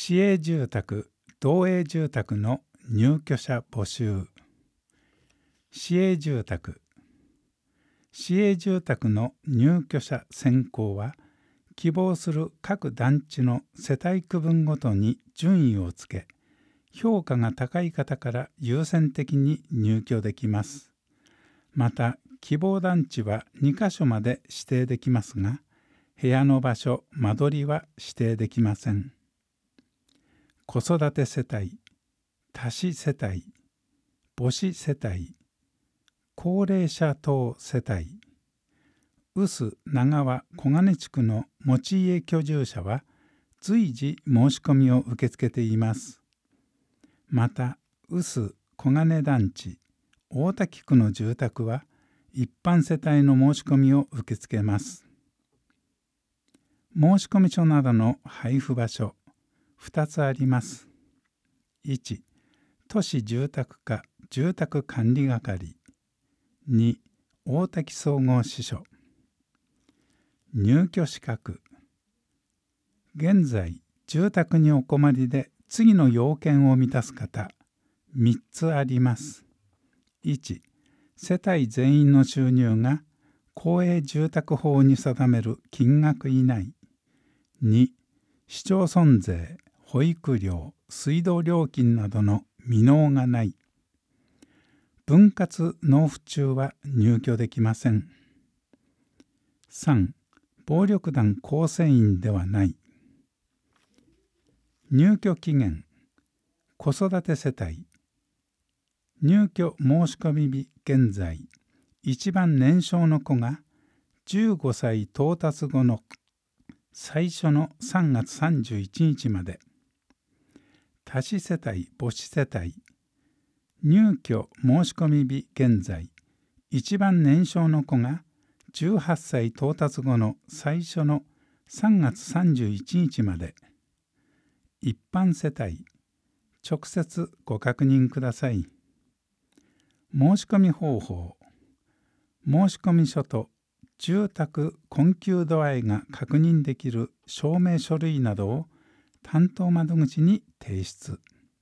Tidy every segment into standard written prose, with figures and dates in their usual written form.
市営住宅・同営住宅の入居者募集。市営住宅の入居者選考は、希望する各団地の世帯区分ごとに順位をつけ、評価が高い方から優先的に入居できます。また、希望団地は2カ所まで指定できますが、部屋の場所・間取りは指定できません。子育て世帯、多子世帯、母子世帯、高齢者等世帯、臼長和小金地区の持ち家居住者は随時申し込みを受け付けています。また、臼小金団地、大滝区の住宅は一般世帯の申し込みを受け付けます。申込書などの配布場所2つあります。1、都市住宅課住宅管理係。2、大滝総合支所。入居資格。現在、住宅にお困りで次の要件を満たす方、3つあります。1、世帯全員の収入が公営住宅法に定める金額以内。2、市町村税、保育料、水道料金などの未納がない。分割納付中は入居できません。3、暴力団構成員ではない。入居期限。子育て世帯。入居申し込み日現在、一番年少の子が15歳到達後の最初の3月31日まで。多子世帯・母子世帯。入居申し込み日現在、一番年少の子が18歳到達後の最初の3月31日まで。一般世帯、直接ご確認ください。申し込み方法。申込書と住宅困窮度合いが確認できる証明書類などを担当窓口に提出。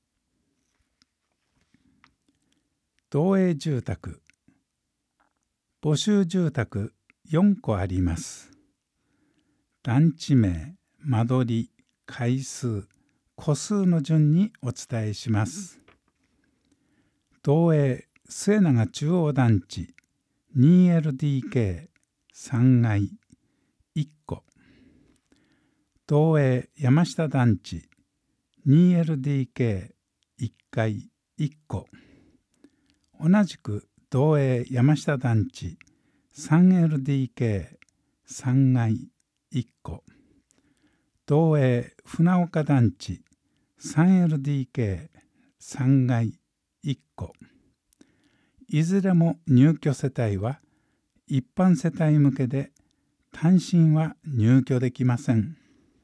同営住宅。募集住宅4個あります。団地名、間取り、階数、戸数の順にお伝えします。同営末永中央団地 2LDK 3階1個。同営山下団地 2LDK 1階1個。同じく同営山下団地 3LDK 3階1個。同営船岡団地 3LDK 3階1個。いずれも入居世帯は一般世帯向けで単身は入居できません。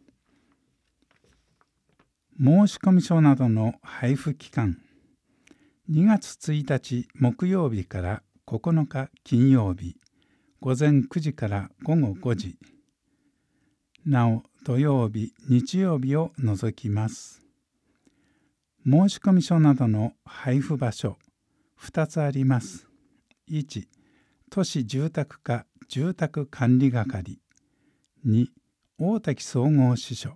申込書などの配布期間。2月1日木曜日から9日金曜日、午前9時から午後5時。なお、土曜日、日曜日を除きます。申込書などの配布場所、2つあります。1、都市住宅課住宅管理係。2、大滝総合支所。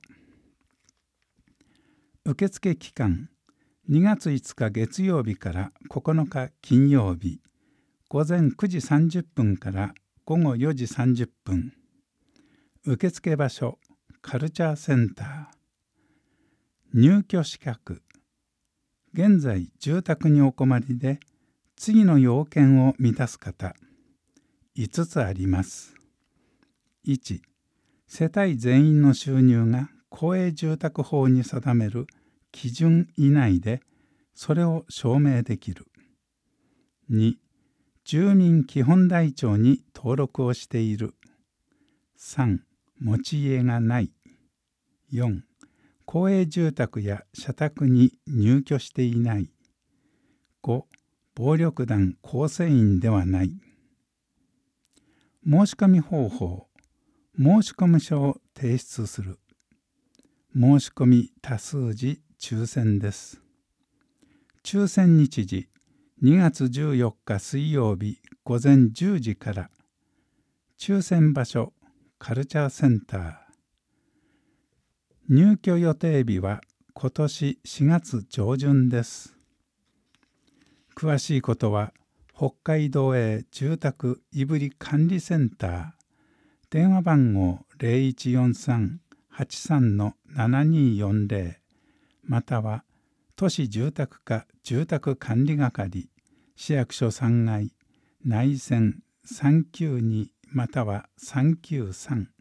受付期間。2月5日月曜日から9日金曜日、午前9時30分から午後4時30分。受付場所、カルチャーセンター。入居資格。現在、住宅にお困りで、次の要件を満たす方、5つあります。1、世帯全員の収入が公営住宅法に定める基準以内で、それを証明できる。2、住民基本台帳に登録をしている。3、持ち家がない。4、公営住宅や社宅に入居していない。5、暴力団構成員ではない。申込方法。申込書を提出する。 申し込み多数時抽選です。抽選日時2月14日水曜日午前10時から。抽選場所カルチャーセンター。入居予定日は今年4月上旬です。詳しいことは北海道営住宅いぶり管理センター電話番号 0143-83-7240 または都市住宅課住宅管理係市役所3階内線392または393